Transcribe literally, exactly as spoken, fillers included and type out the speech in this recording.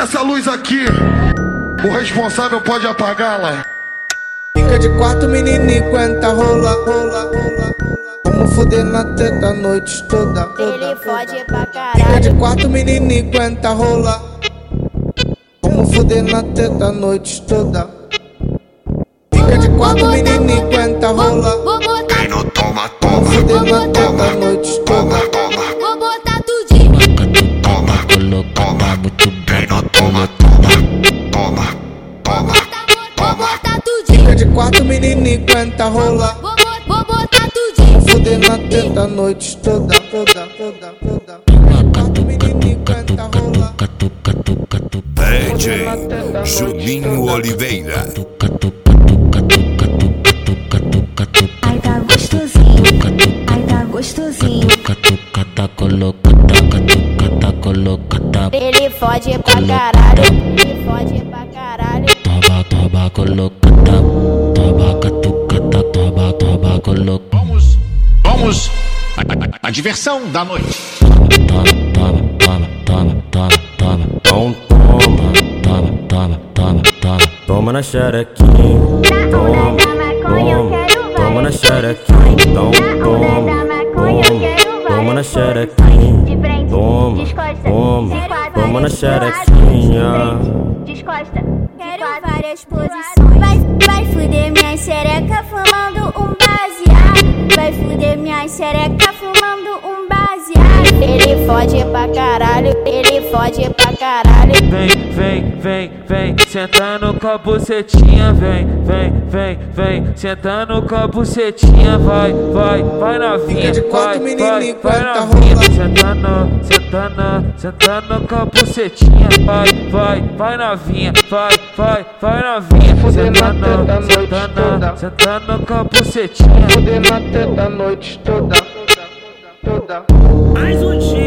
Essa luz aqui, o responsável pode apagá-la. Fica de quatro, menininho, aguenta rola, rola, rola. Vamos fuder na teta a noite toda. Ele fode pra caralho. Fica de quatro, menininho, aguenta rola. Vamos fuder na teta a noite toda. Fica de quatro, menininho, aguenta rola. Vem no toma, toma. Vamos fuder na teta a noite toda. Vou botar tudinho. Toma, toma, muito bem no toma, toma, toma, toma, Vou botar tudinho. Fica de quatro, menininho, aguenta rola. Vou, vou, vou botar tudinho. Vamos fuder na teta a noite toda, toda, toda, toda. Quatro, menininho, aguenta rola. D J Juninho Oliveira. Ai tá gostosinho, ai tá gostosinho. Ele fode pra caralho. Ele fode pra caralho. Vamos, vamos, a, a, a diversão da noite. Toma na xerequinha, toma, toma, toma na xerequinha, então toma, toma, toma na xerequinha, toma, toma, toma na xerequinha. Descosta, quero várias posições. Vai, vai fuder minha xereca fumando um baseado. Vai fuder minha xereca fumando um baseado. Ele fode pra caralho, ele fode pra caralho. Vem, vem, vem, vem, sentando com a bucetinha. Vem, vem, vem, vem, sentando com a bucetinha. Vai, vai, vai novinha, vai, vai, vai novinha. Sentando, sentando, sentando com a bucetinha. Vai, vai, vai novinha, vai, vai, vai novinha. Sentando, sentando, sentando com a bucetinha. Fuder na teta a noite toda, toda, toda. Mais um dia.